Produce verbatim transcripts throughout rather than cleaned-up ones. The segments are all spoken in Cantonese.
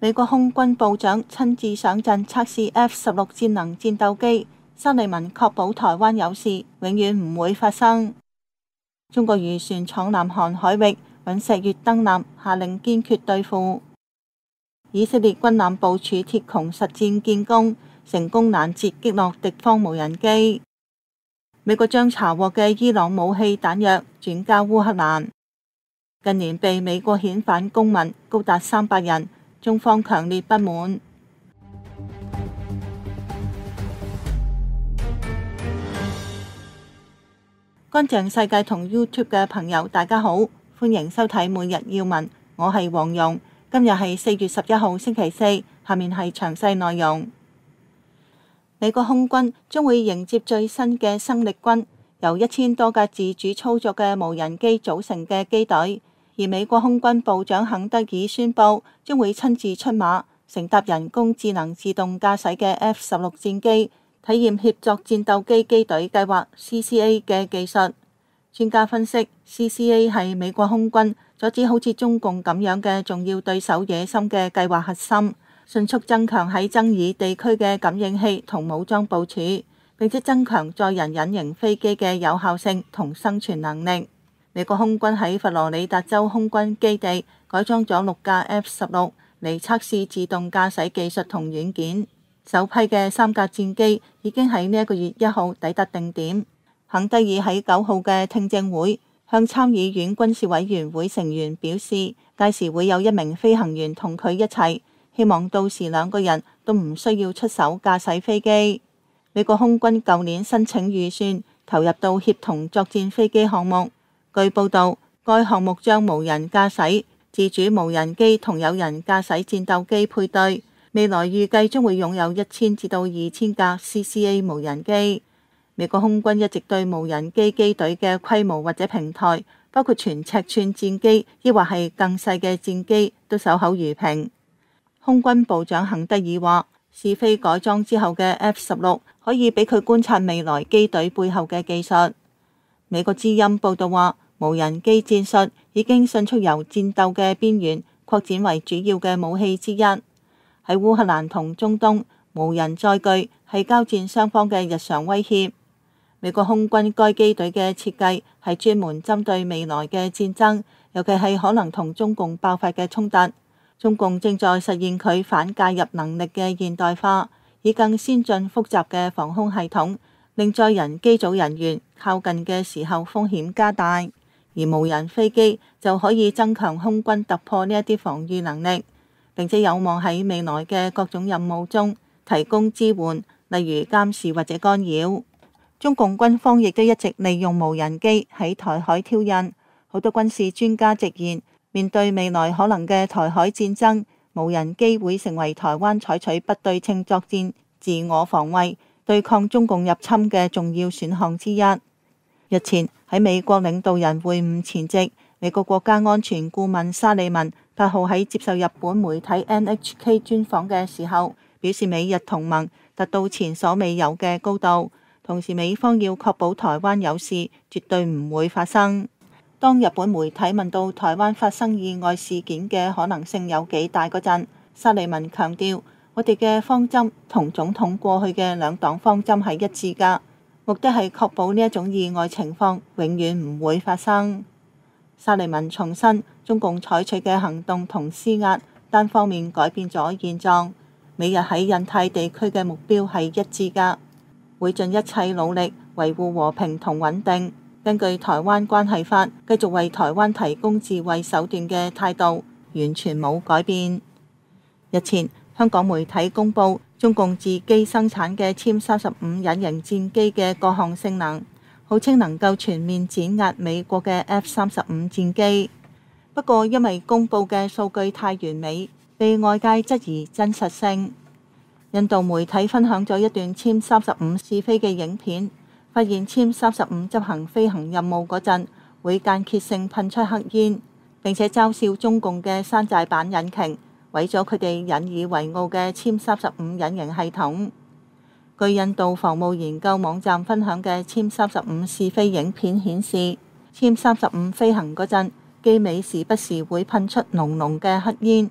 美國空軍部長親自上陣測試 F 十六戰能戰鬥機，沙利文確保台灣有事永遠唔會發生。中國漁船闖南韓海域，尹錫悅登艦下令堅決對付。以色列軍艦部署鐵穹實戰建功，成功攔截擊落敵方無人機。美國將查獲嘅伊朗武器彈藥轉交烏克蘭。近年被美國遣返公民高達三百人，中方強烈不滿。乾淨世界同 YouTube 嘅朋友大家好，歡迎收睇每日要聞，我係黃蓉。今日係四月十一號星期四，下面係詳細內容。美國空軍將會迎接最新嘅生力軍，由一千多架自主操作嘅無人機組成嘅機隊，而美國空軍部長肯德爾宣布將會親自出馬，乘搭人工智能自動駕駛嘅 F 十六戰機，體驗協作戰鬥機機隊計劃 C C A 嘅技術。專家分析 ，C C A 係美國空軍阻止好似中共咁樣嘅重要對手野心嘅計劃核心，迅速增強喺爭議地區嘅感應器同武裝部署，並且增強載人隱形飛機嘅有效性同生存能力。美國空軍喺佛羅里達州空軍基地改裝咗六架 F 十六嚟測試自動駕駛技術同軟件。首批嘅三架戰機已經喺呢一個月一號抵達定點。肯德爾喺九號嘅聽證會向參議院軍事委員會成員表示，屆時會有一名飛行員同佢一齊，希望到時兩個人都唔需要出手駕駛飛機。美國空軍舊年申請預算投入到協同作戰飛機項目，據報道，該項目將無人駕駛、自主無人機同有人駕駛戰鬥機配對，未來預計將會擁有一千至到二千架 C C A 無人機。美國空軍一直對無人機機隊嘅規模或者平台，包括全尺寸戰機，抑或係更細嘅戰機，都守口如瓶。空軍部長肯德爾話，試飛改裝之後嘅 F 十六可以俾佢觀察未來機隊背後嘅技術。美國之音報道話，無人機戰術已經迅速由戰鬥嘅邊緣擴展為主要嘅武器之一。喺烏克蘭同中東，無人載具係交戰雙方嘅日常威脅。美國空軍該機隊嘅設計係專門針對未來嘅戰爭，尤其係可能同中共爆發嘅衝突。中共正在實現佢反介入能力嘅現代化，以更先進複雜嘅防空系統，令載人機組人員靠近嘅時候風險加大。而無人飛機就可以增強空軍突破呢一啲防禦能力，並且有望喺未來嘅各種任務中提供支援，例如監視或者干擾。中共軍方亦都一直利用無人機喺台海挑釁，好多軍事專家直言，面對未來可能嘅台海戰爭，無人機會成為台灣採取不對稱作戰、自我防衛、對抗中共入侵嘅重要選項之一。日前喺美國領導人會晤前夕，美國國家安全顧問沙利文八號喺接受日本媒體 N H K 專訪嘅時候，表示美日同盟達到前所未有嘅高度。同時，美方要確保台灣有事絕對唔會發生。當日本媒體問到台灣發生意外事件嘅可能性有幾大嗰陣，沙利文強調，我哋嘅方針同總統過去嘅兩黨方針係一致㗎，目的係確保呢一種意外情況永遠唔會發生。沙利文重申，中共採取嘅行動同施壓單方面改變咗現狀，美日喺印太地區嘅目標係一致㗎，會盡一切努力維護和平同穩定。根據《台灣關係法》，繼續為台灣提供自衛手段嘅態度完全冇改變。日前，香港媒體公佈中共自機生產嘅殲三十五隱形戰機嘅各項性能，號稱能夠全面碾壓美國嘅 F 三十五戰機。不過，因為公佈嘅數據太完美，被外界質疑真實性。印度媒體分享咗一段殲三十五試飛嘅影片，發現殲三十五執行飛行任務嗰陣會間歇性噴出黑煙，並且嘲笑中共嘅山寨版引擎，毀咗佢哋引以為傲嘅殲三十五隱形系統。據印度防務研究網站分享嘅殲三十五試飛影片顯示，殲三十五飛行嗰陣機尾時不時會噴出濃濃嘅黑煙，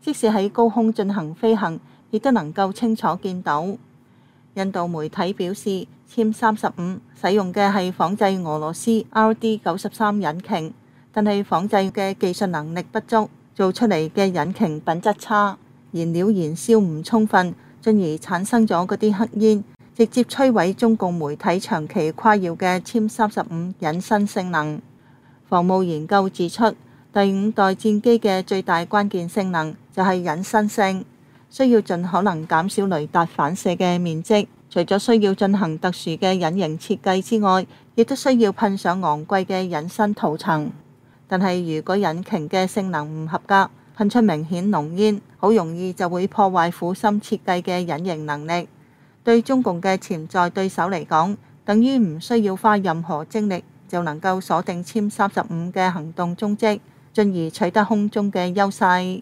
即使喺高空進行飛行，亦都能夠清楚見到。印度媒體表示，殲三十五使用嘅係仿製俄羅斯 R D 九十三引擎，但係仿製嘅技術能力不足，做出嚟嘅引擎品質差，燃料燃燒唔充分，進而產生咗嗰啲黑煙，直接摧毀中共媒體長期誇耀嘅殲三十五隱身性能。防務研究指出，第五代戰機嘅最大關鍵性能就係隱身性，需要盡可能減少雷達反射嘅面積。除咗需要進行特殊嘅隱形設計之外，亦都需要噴上昂貴嘅隱身塗層。但係如果引擎嘅性能唔合格，噴出明顯濃煙，好容易就會破壞苦心設計嘅隱形能力。對中共嘅潛在對手嚟講，等於唔需要花任何精力就能夠鎖定殲三十五嘅行動蹤跡，進而取得空中嘅優勢。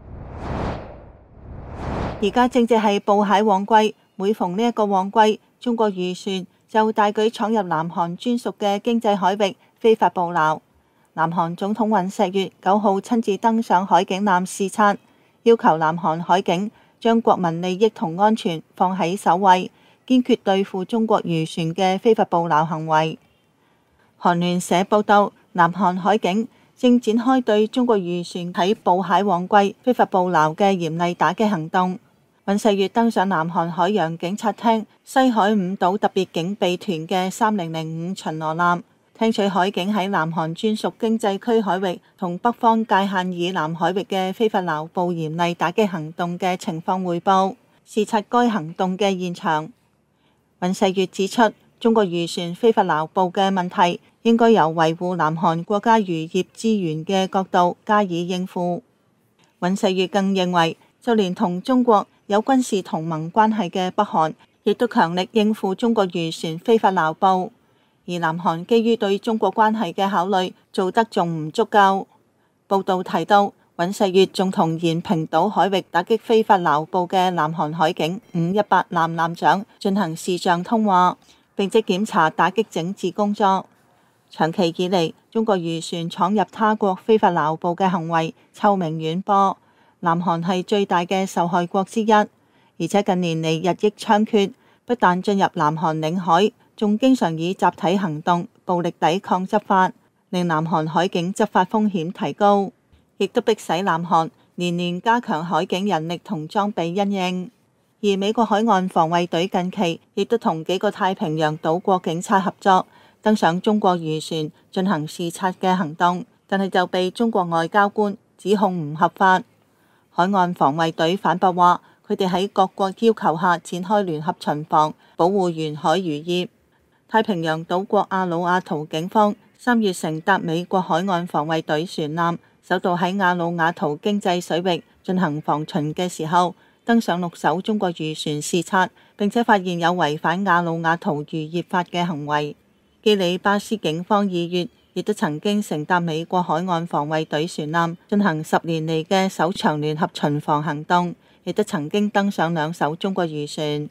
而家正值係捕蟹旺季，每逢呢一個旺季，中國漁船就大舉闖入南韓專屬嘅經濟海域，非法捕撈。南韓總統尹錫悅九號親自登上海警艦視察，要求南韓海警將國民利益同安全放喺首位，堅決對付中國漁船嘅非法捕撈行為。韓聯社報道，南韓海警正展開對中國漁船喺捕蟹旺季非法捕撈嘅嚴厲打擊行動。尹錫悅登上南韓海洋警察廳西海五島特別警備團嘅三零零五巡邏艦，聽取海警喺南韓專屬經濟區海域同北方界限以南海域嘅非法撈捕嚴厲打擊行動嘅情況匯報，視察該行動嘅現場。尹錫悅指出，中國漁船非法撈捕嘅問題應該由維護南韓國家漁業資源嘅角度加以應付。尹錫悅更認為，就連同中國有軍事同盟關係嘅北韓，亦都強力應付中國漁船非法撈捕，而南韓基於對中國關係嘅考慮，做得仲唔足夠。報道提到，尹錫悅仲同延坪島海域打擊非法撈捕嘅南韓海警五一八艦艦長進行視像通話，並且檢查打擊整治工作。長期以嚟，中國漁船闖入他國非法撈捕嘅行為臭名遠播。南韓係最大嘅受害國之一，而且近年嚟日益猖獗，不但進入南韓領海，仲經常以集體行動、暴力抵抗執法，令南韓海警執法風險提高，亦都迫使南韓年年加強海警人力同裝備因應。而美國海岸防衛隊近期亦都同幾個太平洋島國警察合作，登上中國漁船進行視察嘅行動，但係就被中國外交官指控唔合法。海岸防衛隊反駁話，佢哋喺各國要求下展開聯合巡防，保護沿海漁業。太平洋島國阿魯亞圖警方三月乘搭美國海岸防衛隊船艦，首度喺阿魯亞圖經濟水域進行防巡嘅時候，登上六艘中國漁船視察，並且發現有違反阿魯亞圖漁業法嘅行為。基里巴斯警方二月亦都曾經乘搭美國海岸防衛隊船艦進行十年嚟嘅首場聯合巡防行動，亦都曾經登上兩艘中國漁船。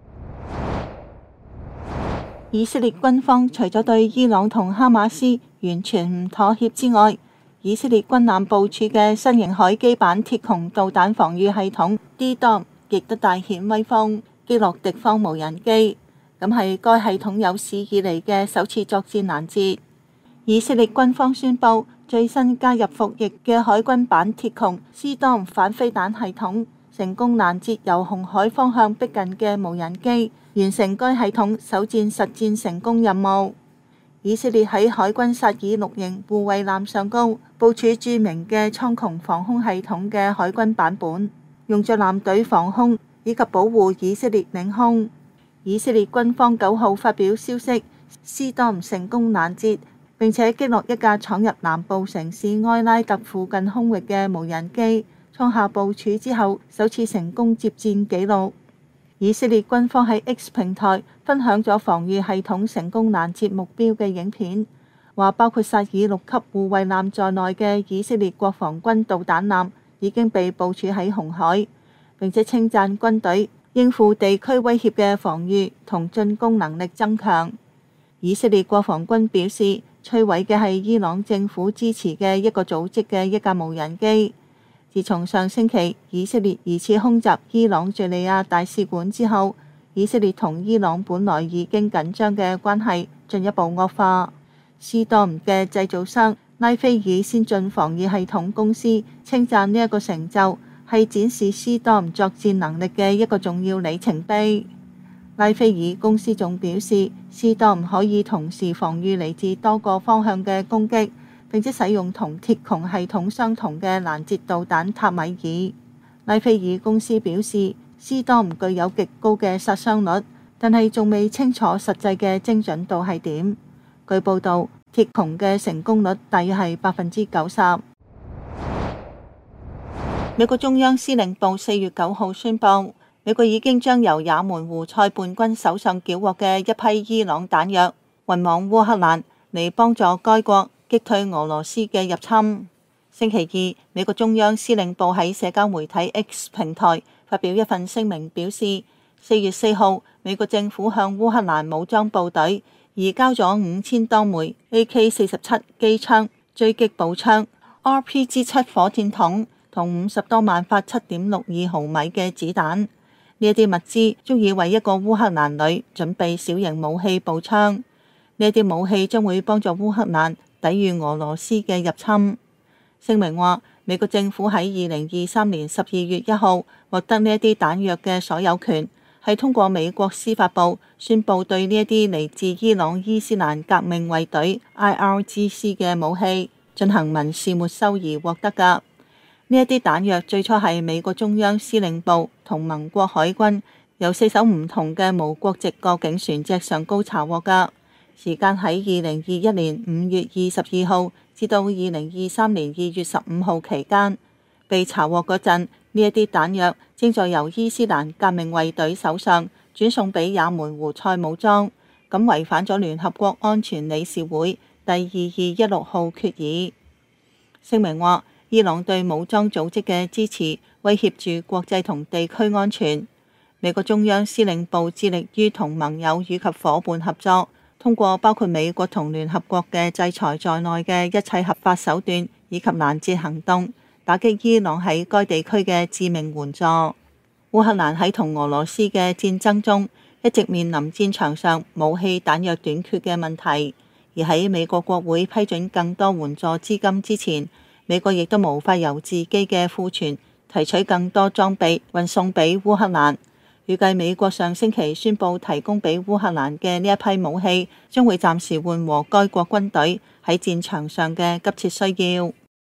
以色列軍方除咗對伊朗同哈馬斯完全唔妥協之外，以色列軍艦部署嘅新型海基版鐵穹導彈防禦系統 D D O M 亦都大顯威風，擊落敵方無人機，咁係該系統有史以嚟嘅首次作戰攔截。以色列軍方宣布最新加入服役嘅海軍版鐵穹 C D O M 反飛彈系統，成功攔截由紅海方向逼近嘅無人機，完成該系統首戰實戰成功任務。以色列喺海軍薩爾六型護衛艦上高部署著名嘅蒼穹防空系統嘅海軍版本，用作艦隊防空以及保護以色列領空。以色列軍方九號發表消息 ，C D O M 成功攔截，並且擊落一架闖入南部城市埃拉特附近空域嘅無人機，創下部署之後首次成功接戰紀錄。以色列軍方喺 X 平台分享咗防禦系統成功攔截目標嘅影片，話包括薩爾六級護衛艦在內嘅以色列國防軍導彈艦已經被部署喺紅海，並且稱讚軍隊應付地區威脅嘅防禦同進攻能力增強。以色列國防軍表示，摧毀嘅係伊朗政府支持嘅一個組織嘅一架無人機， 自從上星期以色列疑似空襲伊朗敘利亞大使館之後，以色列同伊朗本來已經緊張嘅關係進一步惡化。斯多姆嘅製造商拉斐爾先進防禦系統公司稱讚呢一個成就係展示斯多姆作戰能力嘅一個重要里程碑。拉斐爾公司仲表示，斯多姆可以同時防禦嚟自多個方向嘅攻擊，並且使用同鐵穹系統相同嘅攔截導彈塔米爾。拉斐爾公司表示，斯多姆具有極高嘅殺傷率，但係仲未清楚實際嘅精準度係點。據報導，鐵穹嘅成功率大約係百分之九十。美國中央司令部四月九號宣布，美國已經將由也門胡塞叛軍手上繳獲嘅一批伊朗彈藥運往烏克蘭，嚟幫助該國擊退俄羅斯嘅入侵。星期二，美國中央司令部喺社交媒體 X 平台發表一份聲明，表示四月四號，美國政府向烏克蘭武裝部隊移交咗五千多枚 A K 四十七 機槍、狙擊步槍、R P G 七火箭筒同五十多萬發七點六二毫米嘅子彈。呢一啲物資足以為一個烏克蘭旅準備小型武器步槍。呢一啲武器將會幫助烏克蘭抵禦俄羅斯嘅入侵。聲明話，美國政府喺二零二三年十二月一號獲得呢一啲彈藥嘅所有權，係通過美國司法部宣佈對呢一啲嚟自伊朗伊斯蘭革命衛隊 I R G C 嘅武器進行民事沒收而獲得㗎。呢一啲彈藥最初係美國中央司令部同盟國海軍由四艘唔同嘅無國籍過境船隻上高查獲㗎，時間喺二零二一年五月二十二號至到二零二三年二月十五號期間。被查獲嗰陣，呢一啲彈藥正在由伊斯蘭革命衛隊手上轉送俾也門胡塞武裝，咁違反咗聯合國安全理事會第二二一六號決議。聲明話，伊朗對武裝組織嘅支持威脅住國際同地區安全。美國中央司令部致力於同盟友以及夥伴合作，通過包括美國同聯合國嘅制裁在內嘅一切合法手段以及攔截行動，打擊伊朗喺該地區嘅致命援助。烏克蘭喺同俄羅斯嘅戰爭中一直面臨戰場上武器彈藥短缺嘅問題，而喺美國國會批准更多援助資金之前，美國亦都無法由自己嘅庫存提取更多裝備運送俾烏克蘭。預計美國上星期宣布提供俾烏克蘭嘅呢一批武器，將會暫時緩和該國軍隊喺戰場上嘅急切需要。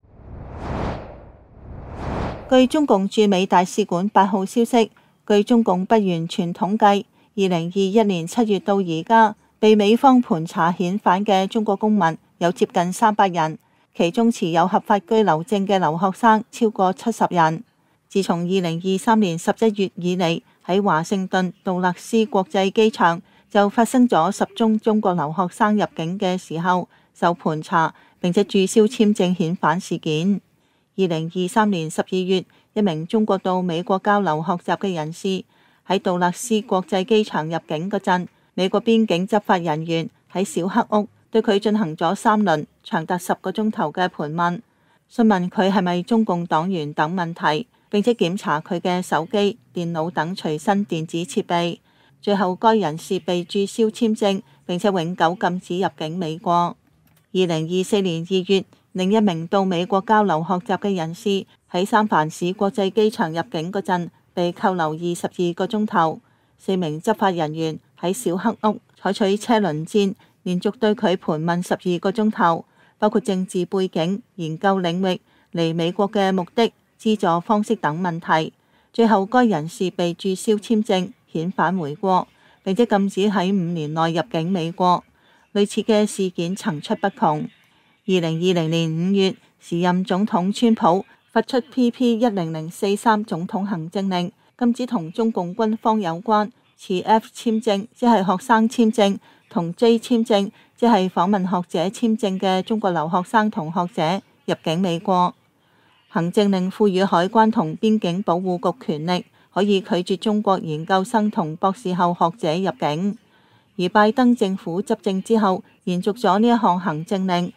據中共駐美大使館八號消息，據中共不完全統計，二零二一年七月到而家被美方盤查遣返嘅中國公民有接近三百人。其中持有合法居留證嘅留學生超過七十人。自從二零二三年十一月以嚟，喺華盛頓杜勒斯國際機場就發生咗十宗中國留學生入境嘅時候受盤查並且註銷簽證遣返事件。二零二三年十二月，一名中國到美國交流學習嘅人士喺杜勒斯國際機場入境嗰陣，美國邊境執法人員喺小黑屋對佢進行咗三輪長達十個鐘頭嘅盤問，詢問佢係咪中共黨員等問題，並且檢查佢嘅手機、電腦等隨身電子設備。最後該人士被註銷簽證，並且永久禁止入境美國。二零二四年二月，另一名到美國交流學習嘅人士喺三藩市國際機場入境嗰陣，被扣留二十二個鐘頭。四名執法人員喺小黑屋採取車輪戰，連續對佢盤問十二個鐘頭，包括政治背景、研究領域、嚟美國嘅目的、資助方式等問題。最後該人士被註銷簽證，遣返回國，並且禁止喺五年內入境美國。類似嘅事件層出不窮。二零二零年五月，時任總統川普發出 P P 一零零四三總統行政令，禁止同中共軍方有關持 F 簽證，即係學生簽證，同 J 簽證，即係訪問學者簽證嘅中國留學生同學者入境美國。行政令賦予海關同邊境保護局權力，可以拒絕中國研究生同博士後學者入境。而拜登政府執政之後，延續咗呢一項行政令。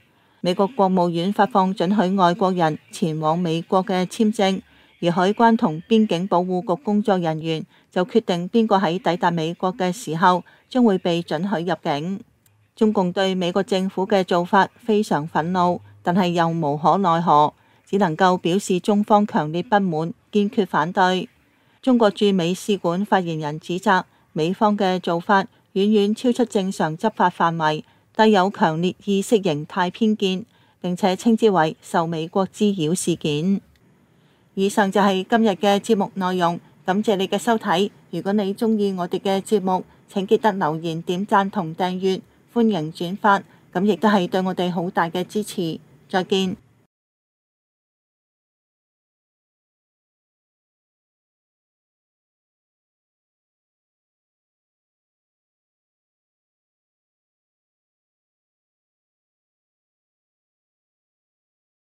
美國國務院發放准許外國人前往美國嘅簽證，而海關同邊境保護局工作人員就決定邊個喺抵達美國嘅時候將會被准許入境。中共對美國政府嘅做法非常憤怒，但係又無可奈何，只能夠表示中方強烈不滿，堅決反對。中國駐美使館發言人指責美方嘅做法遠遠超出正常執法範圍，帶有強烈意識形態偏見，並且稱之為受美國滋擾事件。以上就係今日嘅節目內容，感謝你嘅收睇。如果你鍾意我哋嘅節目，請記得留言、點讚同訂閱，歡迎轉發，咁亦都係對我哋好大嘅支持。再見。